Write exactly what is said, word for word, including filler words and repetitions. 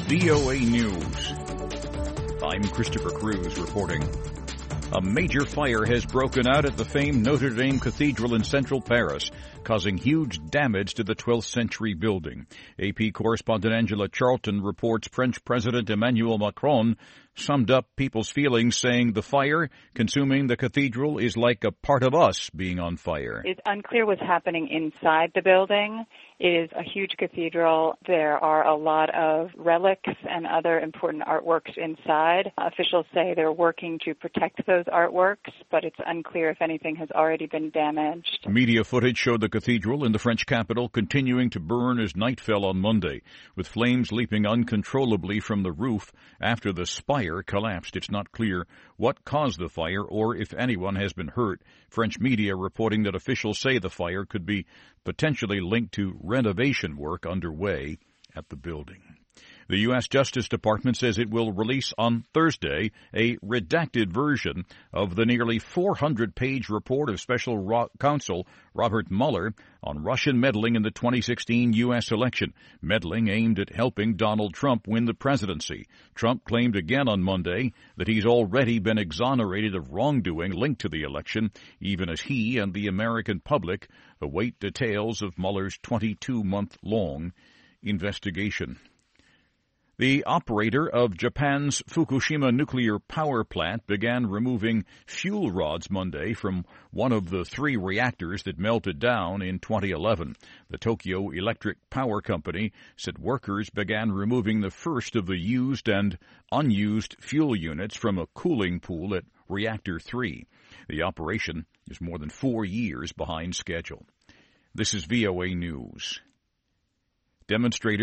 V O A News. I'm Christopher Cruz reporting. A major fire has broken out at the famed Notre Dame Cathedral in central Paris, causing huge damage to the twelfth century building. A P correspondent Angela Charlton reports French President Emmanuel Macron summed up people's feelings, saying the fire consuming the cathedral is like a part of us being on fire. It's unclear what's happening inside the building. It is a huge cathedral. There are a lot of relics and other important artworks inside. Officials say they're working to protect those artworks, but it's unclear if anything has already been damaged. Media footage showed the cathedral in the French capital continuing to burn as night fell on Monday, with flames leaping uncontrollably from the roof after the spire collapsed. It's not clear what caused the fire or if anyone has been hurt. French media reporting that officials say the fire could be potentially linked to renovation work underway at the building. The U S Justice Department says it will release on Thursday a redacted version of the nearly four hundred page report of Special Ro- Counsel Robert Mueller on Russian meddling in the twenty sixteen U S election, meddling aimed at helping Donald Trump win the presidency. Trump claimed again on Monday that he's already been exonerated of wrongdoing linked to the election, even as he and the American public await details of Mueller's twenty-two month long investigation. The operator of Japan's Fukushima nuclear power plant began removing fuel rods Monday from one of the three reactors that melted down in twenty eleven. The Tokyo Electric Power Company said workers began removing the first of the used and unused fuel units from a cooling pool at Reactor three. The operation is more than four years behind schedule. This is V O A News. Demonstrators